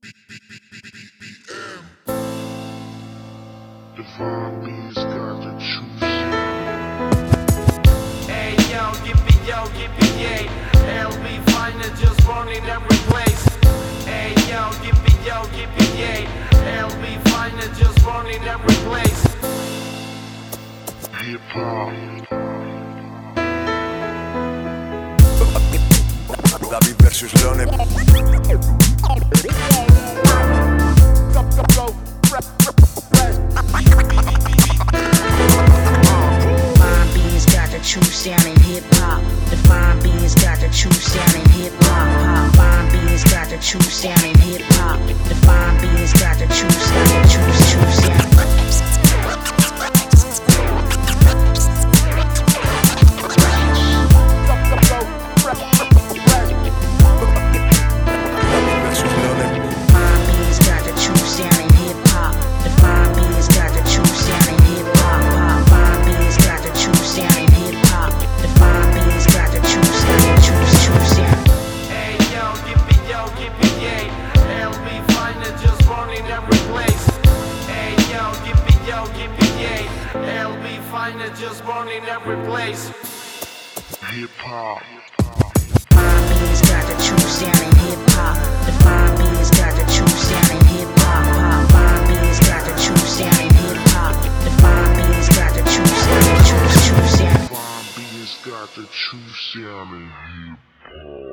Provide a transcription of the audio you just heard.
Divine beings got the true sound. Hey yo, yippee yay. LB Finest just running every place. Hey yo, yippee yay. LB Finest just running every place. Hip hop. Davi versus Lone. Fine beans got the true sound in hip hop. The fine beans got the true sound in hip hop. Fine beans got the true sound in hip hop. The fine beans got the true sound, the true sound. Fine beans got the true sound in hip hop. The fine beans got the true sound in hip hop. Fine beans got the true sound in hip hop. The fine beans got the true sound, the true sound. Hey yo, yippee yay. LB Finest just running every place. Hey yo, yippee yay. LB Finest just running every place. Hip hop. Fine beans got the true sound in hip hop. The fine beans got the true sound in hip hop. Fine beans got the true sound in hip hop. The fine beans got the true sound, the true sound. Divine beings got the true sound in hip hop.